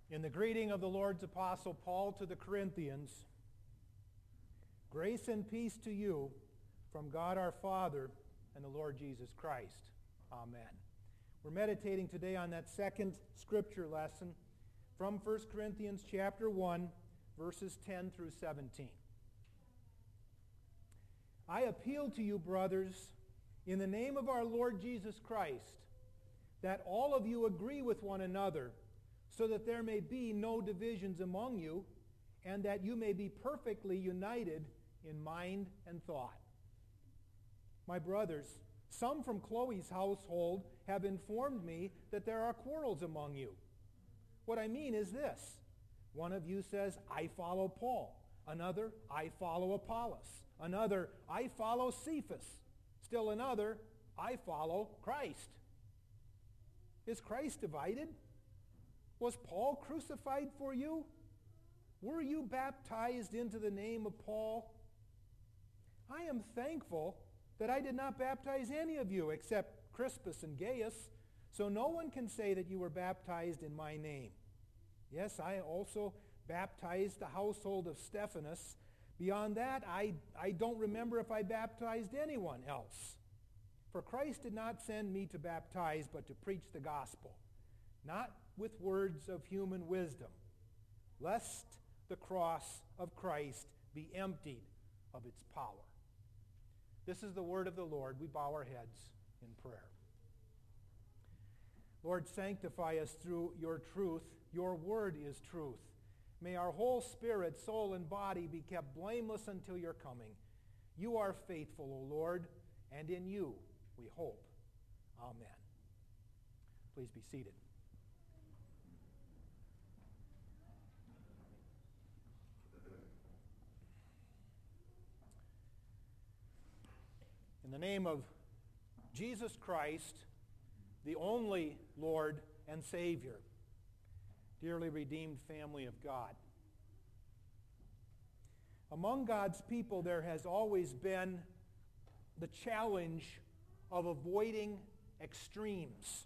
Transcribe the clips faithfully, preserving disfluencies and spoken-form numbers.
In the greeting of the Lord's Apostle Paul to the Corinthians, grace and peace to you from God our Father and the Lord Jesus Christ. Amen. We're meditating today on that second scripture lesson from First Corinthians chapter one, verses ten through seventeen. I appeal to you, brothers, in the name of our Lord Jesus Christ, that all of you agree with one another, so that there may be no divisions among you, and that you may be perfectly united in mind and thought. My brothers, some from Chloe's household have informed me that there are quarrels among you. What I mean is this. One of you says, I follow Paul. Another, I follow Apollos. Another, I follow Cephas. Still another, I follow Christ. Is Christ divided? Was Paul crucified for you? Were you baptized into the name of Paul? I am thankful that I did not baptize any of you except Crispus and Gaius, so no one can say that you were baptized in my name. Yes, I also baptized the household of Stephanas. Beyond that, I, I don't remember if I baptized anyone else. For Christ did not send me to baptize, but to preach the gospel, not with words of human wisdom, lest the cross of Christ be emptied of its power. This is the word of the Lord. We bow our heads in prayer. Lord, sanctify us through your truth. Your word is truth. May our whole spirit, soul, and body be kept blameless until your coming. You are faithful, O Lord, and in you we hope. Amen. Please be seated. In the name of Jesus Christ, the only Lord and Savior, dearly redeemed family of God. Among God's people, there has always been the challenge of avoiding extremes.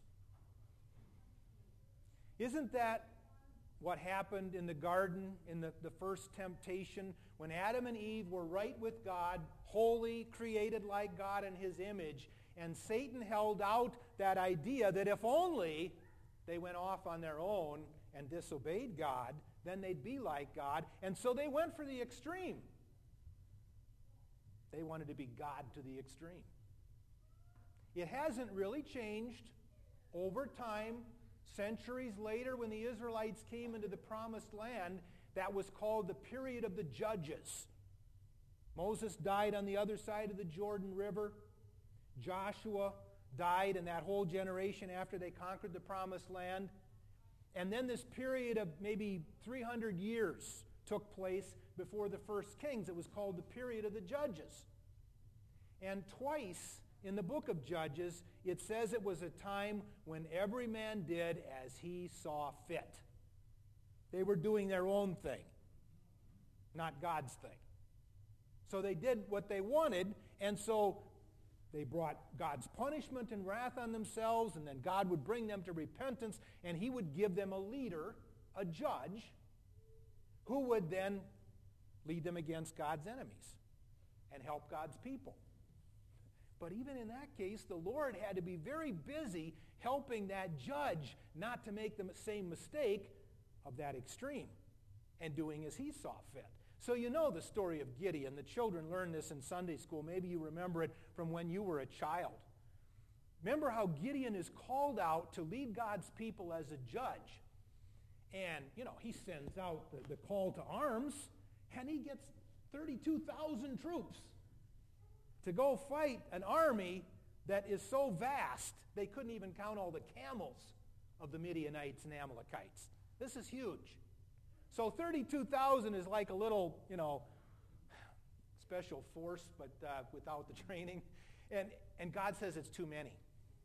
Isn't that what happened in the garden in the, the first temptation when Adam and Eve were right with God, holy, created like God in his image, and Satan held out that idea that if only they went off on their own and disobeyed God, then they'd be like God. And so they went for the extreme. They wanted to be God to the extreme. It hasn't really changed over time. Centuries later, when the Israelites came into the promised land, that was called the period of the Judges. Moses died on the other side of the Jordan River. Joshua died, and that whole generation after they conquered the promised land. And then this period of maybe three hundred years took place before the first kings. It was called the period of the Judges. And twice in the book of Judges, it says it was a time when every man did as he saw fit. They were doing their own thing, not God's thing. So they did what they wanted, and so they brought God's punishment and wrath on themselves, and then God would bring them to repentance, and he would give them a leader, a judge, who would then lead them against God's enemies and help God's people. But even in that case, the Lord had to be very busy helping that judge not to make the same mistake of that extreme and doing as he saw fit. So you know the story of Gideon. The children learned this in Sunday school. Maybe you remember it from when you were a child. Remember how Gideon is called out to lead God's people as a judge. And, you know, he sends out the, the call to arms, and he gets thirty-two thousand troops to go fight an army that is so vast they couldn't even count all the camels of the Midianites and Amalekites. This is huge. So thirty-two thousand is like a little, you know, special force, but uh, without the training. And, and God says it's too many.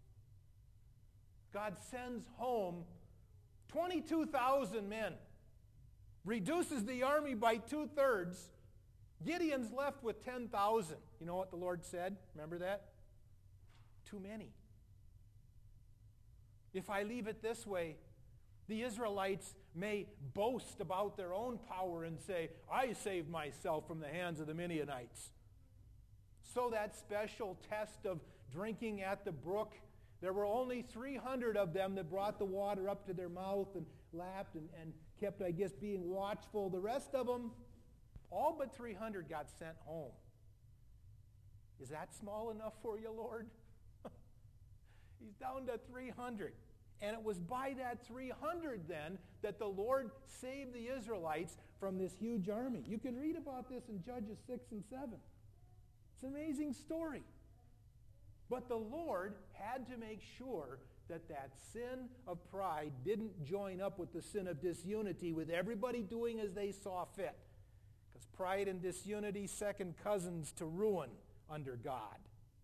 God sends home twenty-two thousand men, reduces the army by two-thirds. Gideon's left with ten thousand. You know what the Lord said? Remember that? Too many. If I leave it this way, The Israelites may boast about their own power and say, I saved myself from the hands of the Midianites. So that special test of drinking at the brook, there were only three hundred of them that brought the water up to their mouth and lapped and, and kept, I guess, being watchful. The rest of them, all but three hundred, got sent home. Is that small enough for you, Lord? He's down to three hundred. And it was by that three hundred then that the Lord saved the Israelites from this huge army. You can read about this in Judges six and seven. It's an amazing story. But the Lord had to make sure that that sin of pride didn't join up with the sin of disunity, with everybody doing as they saw fit. Because pride and disunity, second cousins to ruin under God.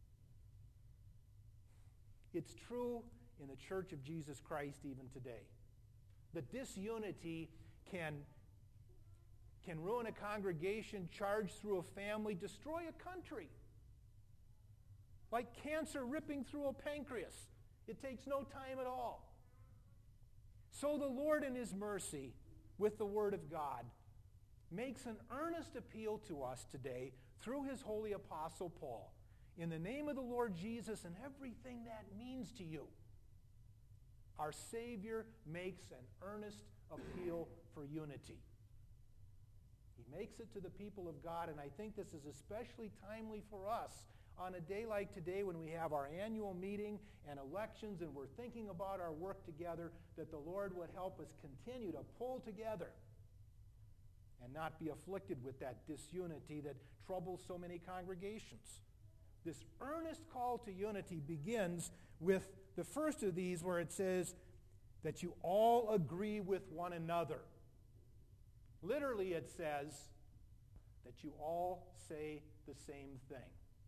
It's true in the Church of Jesus Christ even today. The disunity can, can ruin a congregation, charge through a family, destroy a country. Like cancer ripping through a pancreas. It takes no time at all. So the Lord in His mercy, with the Word of God, makes an earnest appeal to us today through His holy apostle Paul. In the name of the Lord Jesus and everything that means to you, our Savior makes an earnest appeal for unity. He makes it to the people of God, and I think this is especially timely for us on a day like today when we have our annual meeting and elections and we're thinking about our work together, that the Lord would help us continue to pull together and not be afflicted with that disunity that troubles so many congregations. This earnest call to unity begins with the first of these, where it says that you all agree with one another. Literally it says that you all say the same thing.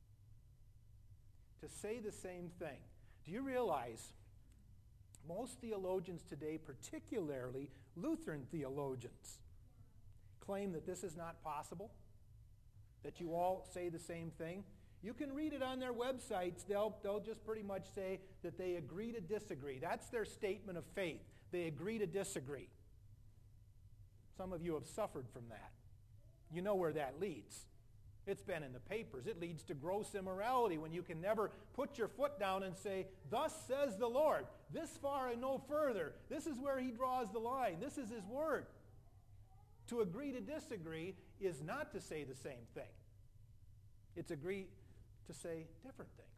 To say the same thing. Do you realize most theologians today, particularly Lutheran theologians, claim that this is not possible? That you all say the same thing? You can read it on their websites. They'll, they'll just pretty much say that they agree to disagree. That's their statement of faith. They agree to disagree. Some of you have suffered from that. You know where that leads. It's been in the papers. It leads to gross immorality when you can never put your foot down and say, thus says the Lord, this far and no further. This is where He draws the line. This is His word. To agree to disagree is not to say the same thing. It's agree to say different things.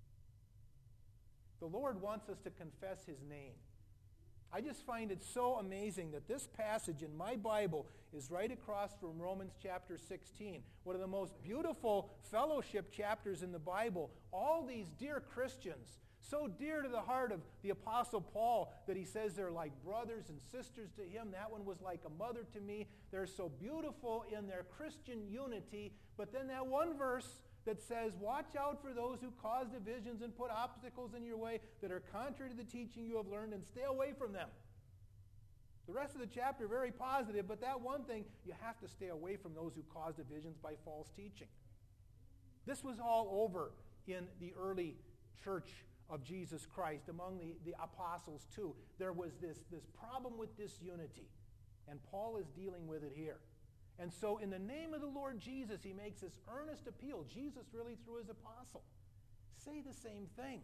The Lord wants us to confess His name. I just find it so amazing that this passage in my Bible is right across from Romans chapter sixteen, one of the most beautiful fellowship chapters in the Bible. All these dear Christians, so dear to the heart of the Apostle Paul that he says they're like brothers and sisters to him. That one was like a mother to me. They're so beautiful in their Christian unity. But then that one verse that says, watch out for those who cause divisions and put obstacles in your way that are contrary to the teaching you have learned, and stay away from them. The rest of the chapter very positive, but that one thing, you have to stay away from those who cause divisions by false teaching. This was all over in the early church of Jesus Christ, among the, the apostles too. There was this, this problem with disunity, and Paul is dealing with it here. And so in the name of the Lord Jesus, he makes this earnest appeal. Jesus really through his apostle. Say the same thing.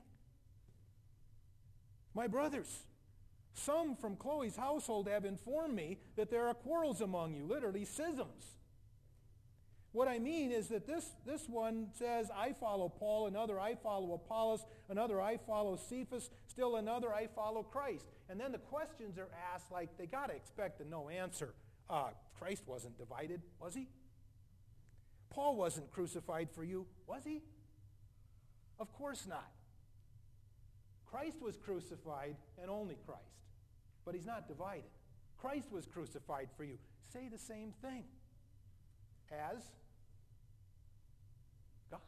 My brothers, some from Chloe's household have informed me that there are quarrels among you, literally schisms. What I mean is that this, this one says, I follow Paul, another I follow Apollos, another I follow Cephas, still another I follow Christ. And then the questions are asked like they got to expect a no answer. Uh, Christ wasn't divided, was he? Paul wasn't crucified for you, was he? Of course not. Christ was crucified, and only Christ. But he's not divided. Christ was crucified for you. Say the same thing as God.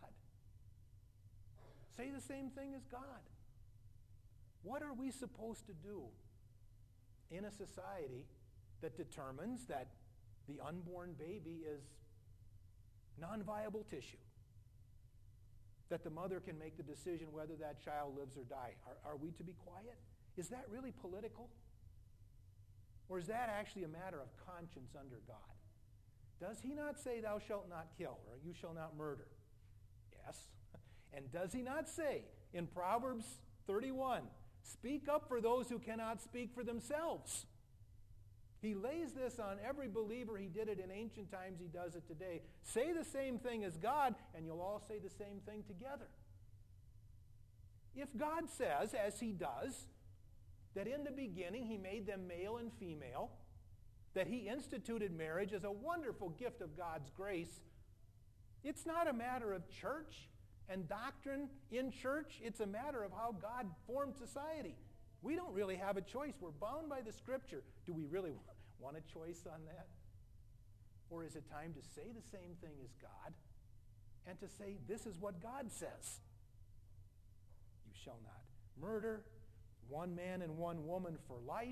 Say the same thing as God. What are we supposed to do in a society that determines that the unborn baby is non-viable tissue? That the mother can make the decision whether that child lives or dies. Are, are we to be quiet? Is that really political? Or is that actually a matter of conscience under God? Does he not say, thou shalt not kill, or you shall not murder? Yes. And does he not say in Proverbs thirty-one, speak up for those who cannot speak for themselves? He lays this on every believer. He did it in ancient times. He does it today. Say the same thing as God, and you'll all say the same thing together. If God says, as he does, that in the beginning he made them male and female, that he instituted marriage as a wonderful gift of God's grace, it's not a matter of church and doctrine in church. It's a matter of how God formed society. We don't really have a choice. We're bound by the Scripture. Do we really want a choice on that? Or is it time to say the same thing as God and to say, this is what God says? You shall not murder, one man and one woman for life.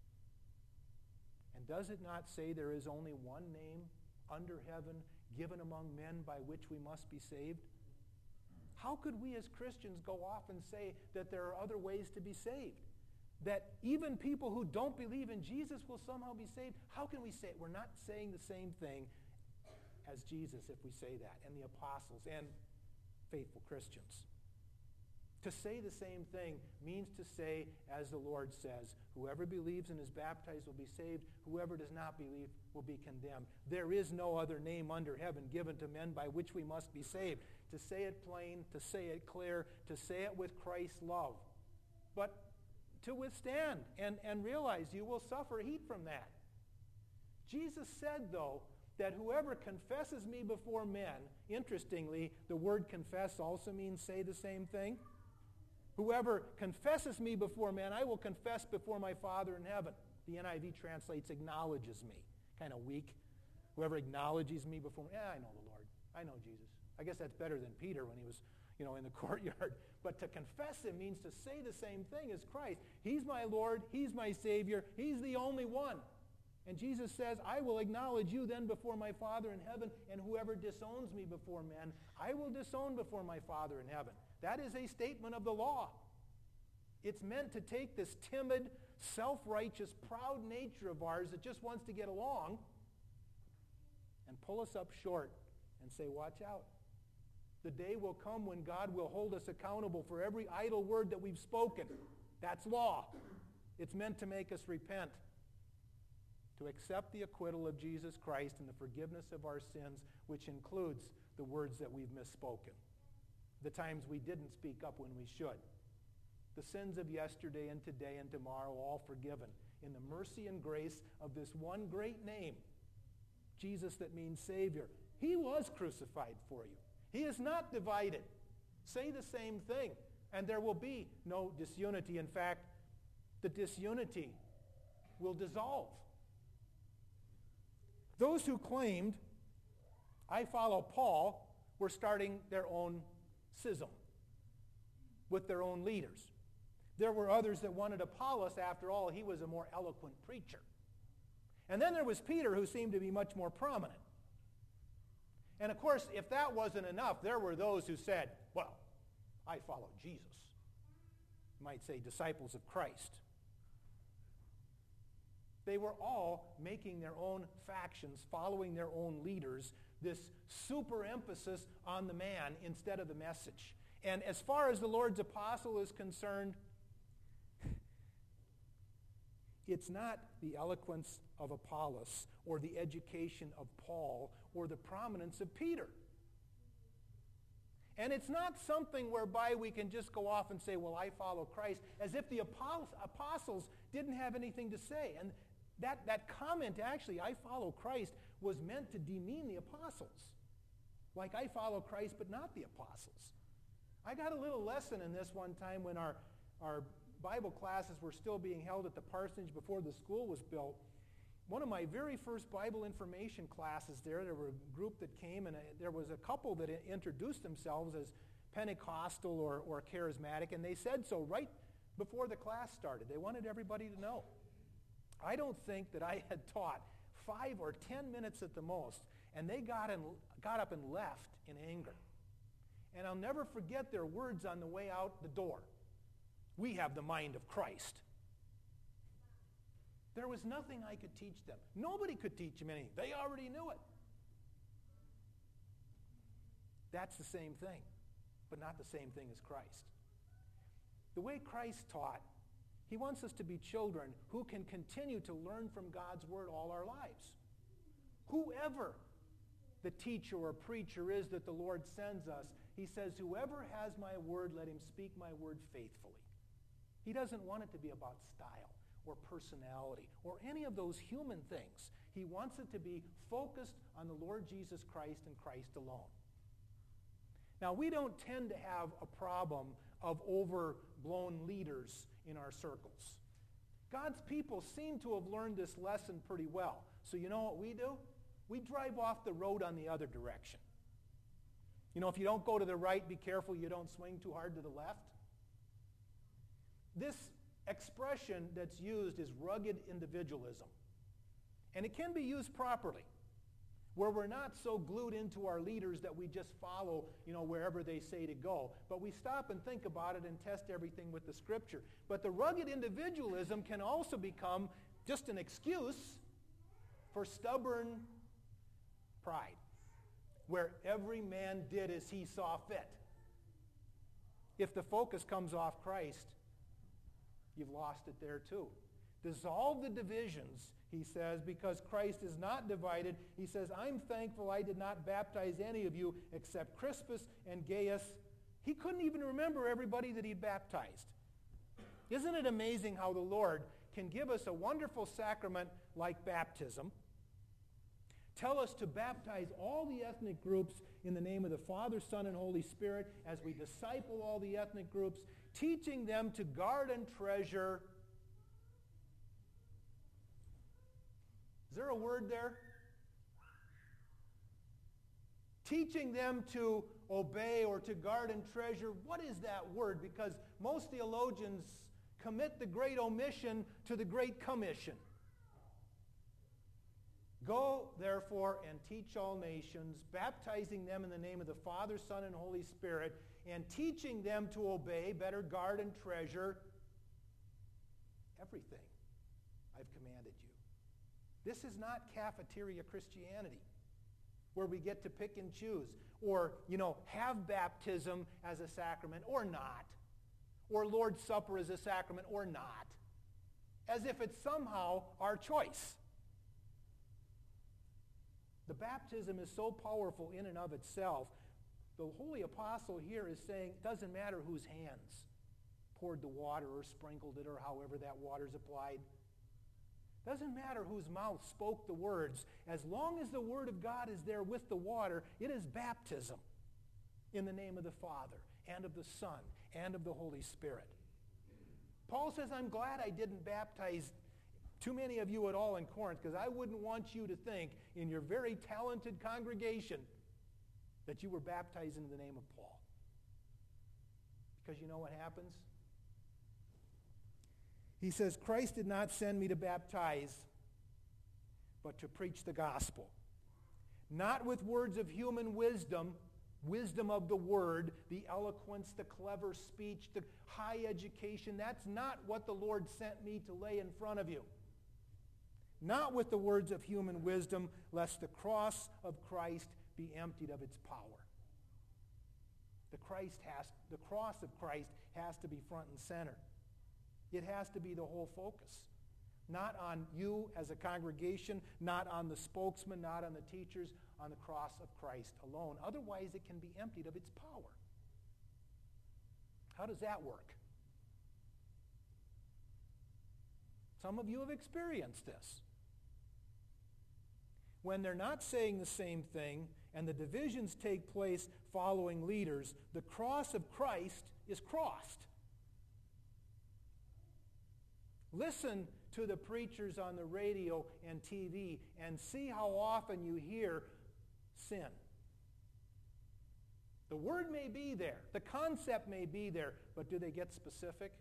And does it not say there is only one name under heaven given among men by which we must be saved? How could we as Christians go off and say that there are other ways to be saved? That even people who don't believe in Jesus will somehow be saved? How can we say it? We're not saying the same thing as Jesus if we say that, and the apostles, and faithful Christians. To say the same thing means to say, as the Lord says, whoever believes and is baptized will be saved. Whoever does not believe will be condemned. There is no other name under heaven given to men by which we must be saved. To say it plain, to say it clear, to say it with Christ's love. But to withstand and, and realize you will suffer heat from that. Jesus said, though, that whoever confesses me before men, interestingly, the word confess also means say the same thing. Whoever confesses me before men, I will confess before my Father in heaven. The N I V translates acknowledges me. Kind of weak. Whoever acknowledges me before me, yeah, I know the Lord. I know Jesus. I guess that's better than Peter when he was, you know, in the courtyard. But to confess him means to say the same thing as Christ. He's my Lord. He's my Savior. He's the only one. And Jesus says, I will acknowledge you then before my Father in heaven, and whoever disowns me before men, I will disown before my Father in heaven. That is a statement of the law. It's meant to take this timid, self-righteous, proud nature of ours that just wants to get along and pull us up short and say, watch out. The day will come when God will hold us accountable for every idle word that we've spoken. That's law. It's meant to make us repent, to accept the acquittal of Jesus Christ and the forgiveness of our sins, which includes the words that we've misspoken, the times we didn't speak up when we should. The sins of yesterday and today and tomorrow, all forgiven in the mercy and grace of this one great name, Jesus, that means Savior. He was crucified for you. He is not divided. Say the same thing, and there will be no disunity. In fact, the disunity will dissolve. Those who claimed, I follow Paul, were starting their own schism with their own leaders. There were others that wanted Apollos. After all, he was a more eloquent preacher. And then there was Peter, who seemed to be much more prominent. And of course, if that wasn't enough, there were those who said, well, I follow Jesus. You might say disciples of Christ. They were all making their own factions, following their own leaders, this super emphasis on the man instead of the message. And as far as the Lord's apostle is concerned, it's not the eloquence of Apollos or the education of Paul or the prominence of Peter. And it's not something whereby we can just go off and say, well, I follow Christ, as if the apostles didn't have anything to say. And that, that comment, actually, I follow Christ, was meant to demean the apostles. Like, I follow Christ, but not the apostles. I got a little lesson in this one time when our, our Bible classes were still being held at the parsonage before the school was built. One of my very first Bible information classes there, there were a group that came, and a, there was a couple that introduced themselves as Pentecostal or, or charismatic, and they said so right before the class started. They wanted everybody to know. I don't think that I had taught five or ten minutes at the most, and they got, and, got up and left in anger. And I'll never forget their words on the way out the door. We have the mind of Christ. There was nothing I could teach them. Nobody could teach them anything. They already knew it. That's the same thing, but not the same thing as Christ. The way Christ taught, he wants us to be children who can continue to learn from God's word all our lives. Whoever the teacher or preacher is that the Lord sends us, he says, whoever has my word, let him speak my word faithfully. He doesn't want it to be about style or personality or any of those human things. He wants it to be focused on the Lord Jesus Christ and Christ alone. Now, we don't tend to have a problem of overblown leaders in our circles. God's people seem to have learned this lesson pretty well. So you know what we do? We drive off the road on the other direction. You know, if you don't go to the right, be careful you don't swing too hard to the left. This expression that's used is rugged individualism. And it can be used properly, where we're not so glued into our leaders that we just follow, you know, wherever they say to go. But we stop and think about it and test everything with the Scripture. But the rugged individualism can also become just an excuse for stubborn pride, where every man did as he saw fit. If the focus comes off Christ, you've lost it there too. Dissolve the divisions, he says, because Christ is not divided. He says, I'm thankful I did not baptize any of you except Crispus and Gaius. He couldn't even remember everybody that he'd baptized. Isn't it amazing how the Lord can give us a wonderful sacrament like baptism, tell us to baptize all the ethnic groups in the name of the Father, Son, and Holy Spirit as we disciple all the ethnic groups, teaching them to guard and treasure. Is there a word there? Teaching them to obey or to guard and treasure. What is that word? Because most theologians commit the great omission to the great commission. Go, therefore, and teach all nations, baptizing them in the name of the Father, Son, and Holy Spirit, and teaching them to obey, better guard and treasure everything I've commanded you. This is not cafeteria Christianity, where we get to pick and choose, or, you know, have baptism as a sacrament or not, or Lord's Supper as a sacrament or not, as if it's somehow our choice. The baptism is so powerful in and of itself. The Holy Apostle here is saying it doesn't matter whose hands poured the water or sprinkled it or however that water's applied. Doesn't matter whose mouth spoke the words. As long as the Word of God is there with the water, it is baptism in the name of the Father and of the Son and of the Holy Spirit. Paul says, I'm glad I didn't baptize too many of you at all in Corinth, because I wouldn't want you to think in your very talented congregation that you were baptized in the name of Paul. Because you know what happens? He says, Christ did not send me to baptize, but to preach the gospel. Not with words of human wisdom, wisdom of the word, the eloquence, the clever speech, the high education. That's not what the Lord sent me to lay in front of you. Not with the words of human wisdom, lest the cross of Christ be emptied of its power. The Christ has, the cross of Christ has to be front and center. It has to be the whole focus. Not on you as a congregation, not on the spokesman, not on the teachers, on the cross of Christ alone. Otherwise, it can be emptied of its power. How does that work? Some of you have experienced this. When they're not saying the same thing and the divisions take place following leaders, the cross of Christ is crossed. Listen to the preachers on the radio and T V and see how often you hear sin. The word may be there, the concept may be there, but do they get specific?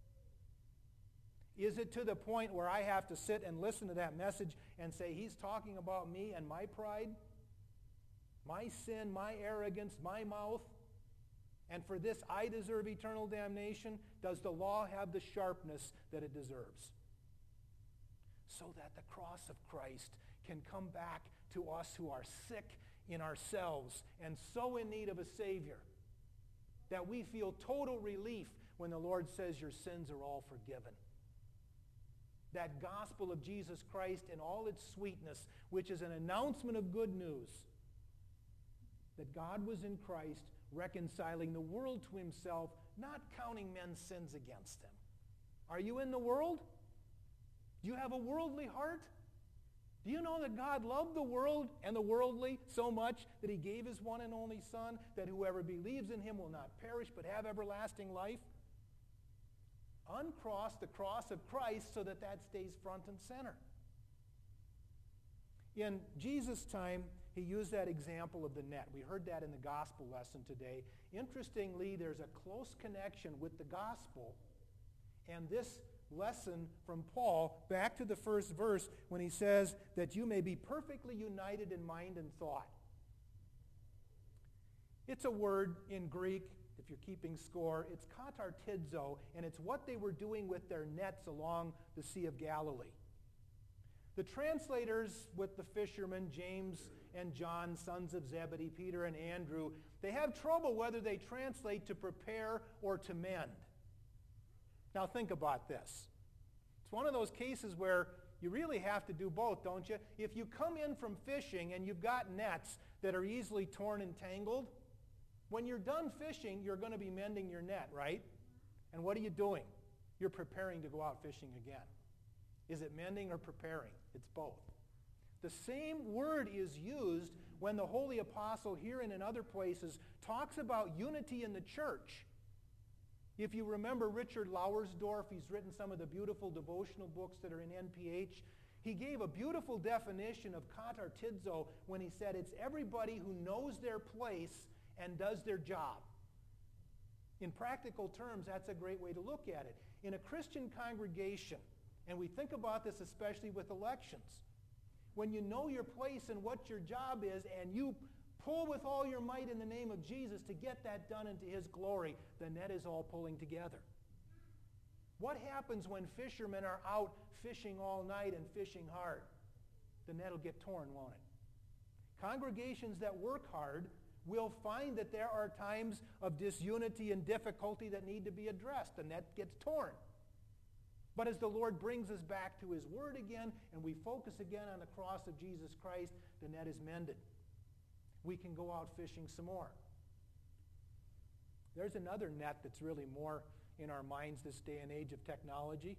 Is it to the point where I have to sit and listen to that message and say, he's talking about me and my pride, my sin, my arrogance, my mouth, and for this I deserve eternal damnation? Does the law have the sharpness that it deserves? so that the cross of Christ can come back to us who are sick in ourselves and so in need of a Savior that we feel total relief when the Lord says your sins are all forgiven. That gospel of Jesus Christ in all its sweetness, which is an announcement of good news, that God was in Christ reconciling the world to himself, not counting men's sins against him. Are you in the world? Do you have a worldly heart? Do you know that God loved the world and the worldly so much that he gave his one and only Son, that whoever believes in him will not perish but have everlasting life? Uncross the cross of Christ so that that stays front and center. In Jesus' time, he used that example of the net. We heard that in the gospel lesson today. Interestingly, there's a close connection with the gospel and this lesson from Paul back to the first verse when he says that you may be perfectly united in mind and thought. It's a word in Greek, if you're keeping score, it's katartizo, and it's what they were doing with their nets along the Sea of Galilee. The translators with the fishermen, James and John, sons of Zebedee, Peter and Andrew, they have trouble whether they translate to prepare or to mend. Now think about this. It's one of those cases where you really have to do both, don't you? If you come in from fishing and you've got nets that are easily torn and tangled, when you're done fishing, you're going to be mending your net, right? And what are you doing? You're preparing to go out fishing again. Is it mending or preparing? It's both. The same word is used when the Holy Apostle here and in other places talks about unity in the church. If you remember Richard Lauersdorf, he's written some of the beautiful devotional books that are in N P H. He gave a beautiful definition of katartizo when he said it's everybody who knows their place and does their job. In practical terms, that's a great way to look at it. In a Christian congregation, and we think about this especially with elections, when you know your place and what your job is and you pull with all your might in the name of Jesus to get that done into his glory, the net is all pulling together. What happens when fishermen are out fishing all night and fishing hard? The net will get torn, won't it? Congregations that work hard will find that there are times of disunity and difficulty that need to be addressed. The net gets torn. But as the Lord brings us back to his word again and we focus again on the cross of Jesus Christ, the net is mended. We can go out fishing some more. There's another net that's really more in our minds this day and age of technology.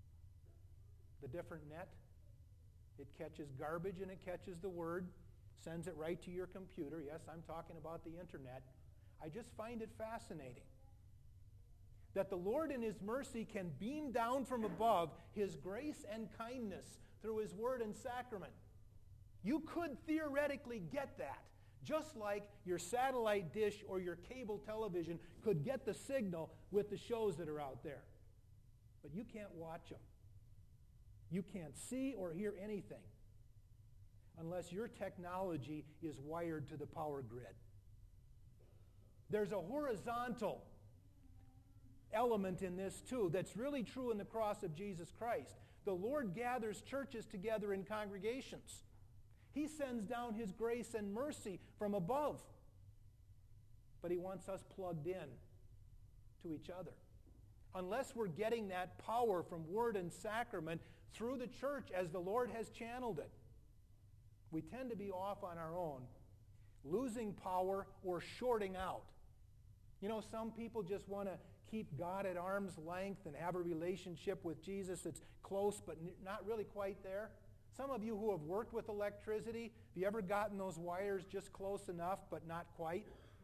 The different net. It catches garbage and it catches the word, sends it right to your computer. Yes, I'm talking about the internet. I just find it fascinating that the Lord in his mercy can beam down from above his grace and kindness through his word and sacrament. You could theoretically get that, just like your satellite dish or your cable television could get the signal with the shows that are out there. But you can't watch them. You can't see or hear anything unless your technology is wired to the power grid. There's a horizontal element in this too that's really true in the cross of Jesus Christ. The Lord gathers churches together in congregations. He sends down his grace and mercy from above. But he wants us plugged in to each other. Unless we're getting that power from word and sacrament through the church as the Lord has channeled it, we tend to be off on our own, losing power or shorting out. You know, some people just want to keep God at arm's length and have a relationship with Jesus that's close but not really quite there. Some of you who have worked with electricity, have you ever gotten those wires just close enough but not quite?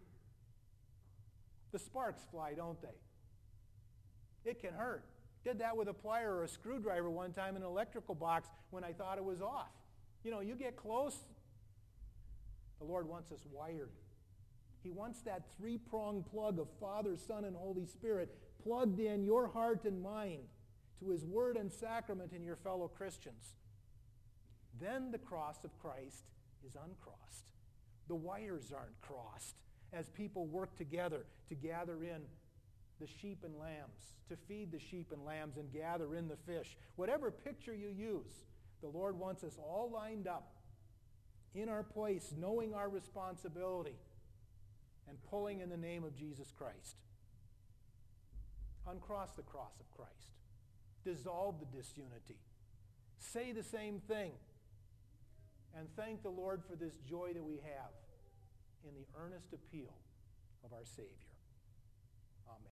The sparks fly, don't they? It can hurt. Did that with a plier or a screwdriver one time in an electrical box when I thought it was off. You know, you get close, the Lord wants us wired. He wants that three-pronged plug of Father, Son, and Holy Spirit plugged in your heart and mind to his word and sacrament in your fellow Christians. Then the cross of Christ is uncrossed. The wires aren't crossed as people work together to gather in the sheep and lambs, to feed the sheep and lambs and gather in the fish. Whatever picture you use, The Lord wants us all lined up in our place, knowing our responsibility, and pulling in the name of Jesus Christ. Uncross the cross of Christ. Dissolve the disunity. Say the same thing. And thank the Lord for this joy that we have in the earnest appeal of our Savior.